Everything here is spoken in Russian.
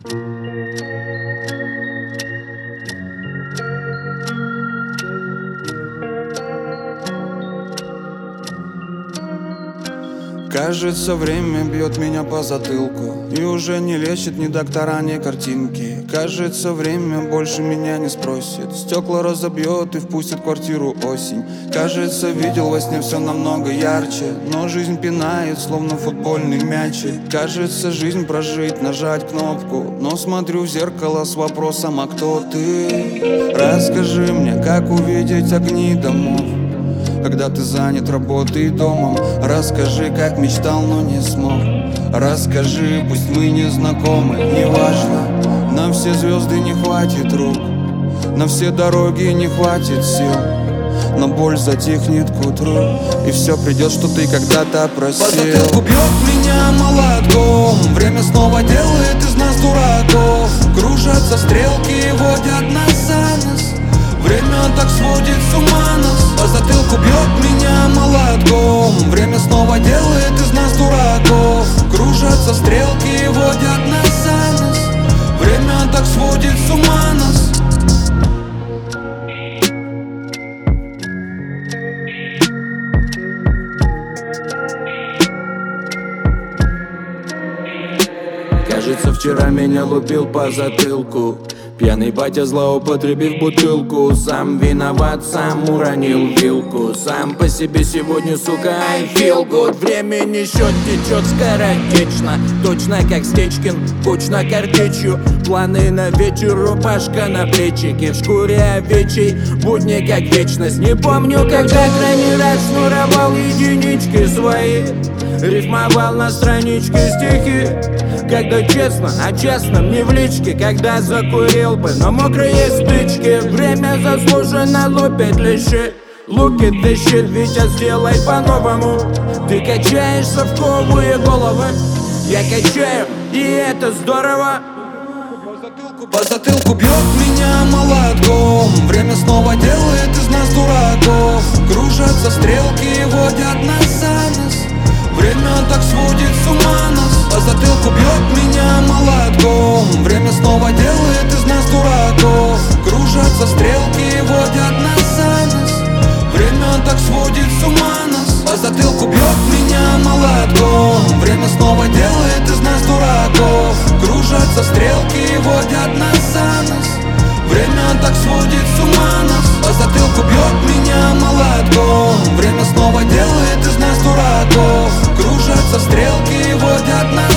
Кажется, время бьет меня по затылку, и уже не лечит ни доктора, ни картинки. Кажется, время больше меня не спросит, стекла разобьет и впустит в квартиру осень. Кажется, видел во сне все намного ярче, но жизнь пинает, словно футбольный мячик. Кажется, жизнь прожить, нажать кнопку, но смотрю в зеркало с вопросом: а кто ты? Расскажи мне, как увидеть огни домов, когда ты занят работой и домом. Расскажи, как мечтал, но не смог. Расскажи, пусть мы не знакомы, неважно. На все звезды не хватит рук, на все дороги не хватит сил, но боль затихнет к утру, и все придет, что ты когда-то просил. По затылку бьет меня молотком, время снова делает из нас дураков. Кружатся стрелки и водят нас за нос, время так сводит с ума нас. По затылку бьет меня молотком, время снова делает из нас дураков. Кружатся стрелки и водят нас за нос, время так сводит с ума нас. Кажется, вчера меня лупил по затылку пьяный батя, злоупотребив бутылку. Сам виноват, сам уронил вилку. Сам по себе сегодня, сука, I feel good. Времени счет течет скоротечно, точно как Стечкин, кучно картечью. Планы на вечер, рубашка на плечике, в шкуре овечьей, будни как вечность. Не помню, когда крайний раз шнуровал единички свои, рифмовал на страничке стихи. Когда честно, о честном не в личке, когда закурил бы, но мокрые стычки. Время заслуженно лупит лещи, look at this shit, Витя, сделай по-новому. Ты качаешь совковые головы, я качаю, и это здорово. По затылку бьет меня молотком, время снова делает из нас дураков. Кружатся стрелки и водят нас за нос, время так сводит с ума нас. По затылку бьет меня молотком, время снова делает из нас дураков. Кружатся стрелки и водят нас за нос, время так сводит с ума нас. По затылку бьет меня молотком, время снова делает из нас дураков. Кружатся стрелки и водят нас за нос, время так сводит с ума нас. По затылку бьет меня молотком, время снова делает из нас дураков. Кружатся стрелки и водят нас